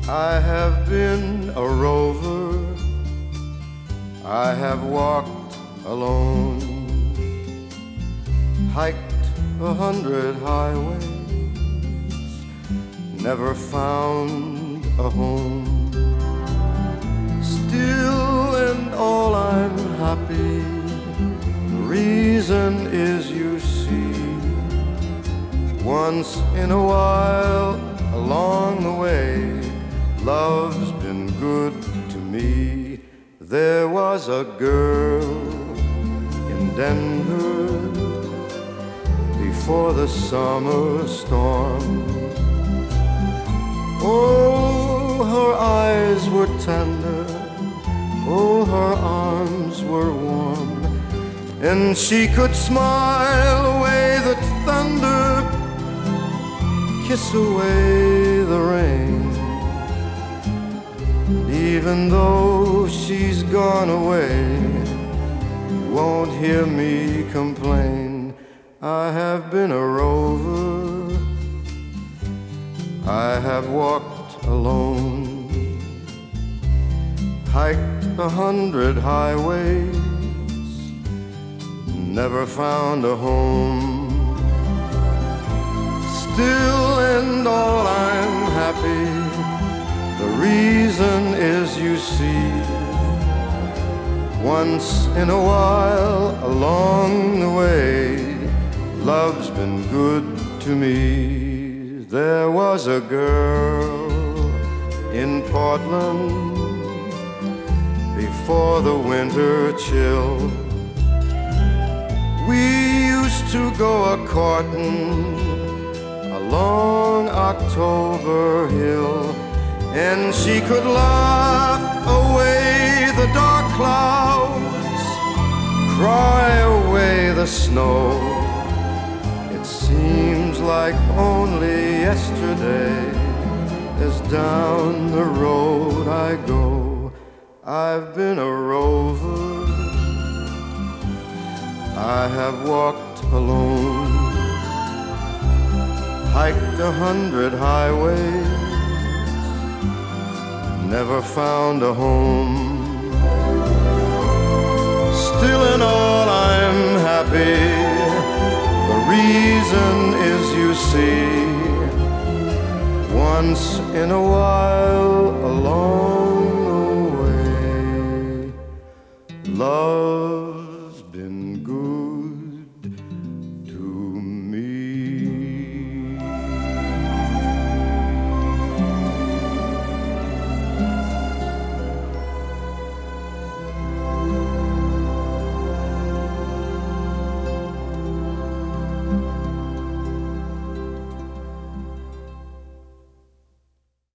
I have been a rover, I have walked alone, hiked 100 highways, never found a home. Still and all I'm happy, the reason is you see, once in a while along the way, love's been good to me. There was a girl in Denver before the summer storm. Oh, her eyes were tender, oh, her arms were warm, and she could smile away the thunder, kiss away the rain. Even though she's gone away, you won't hear me complain. I have been a rover, I have walked alone, hiked 100 highways, never found a home. Still and all I'm happy, the reason is you see, once in a while along the way, love's been good to me. There was a girl in Portland before the winter chill. We used to go a-courtin' along October Hill, and she could laugh away the dark clouds, cry away the snow. It seems like only yesterday, as down the road I go. I've been a rover, I have walked alone, hiked 100 highways, never found a home. Still in all I'm happy, the reason is you see, once in a while along the way, love's been good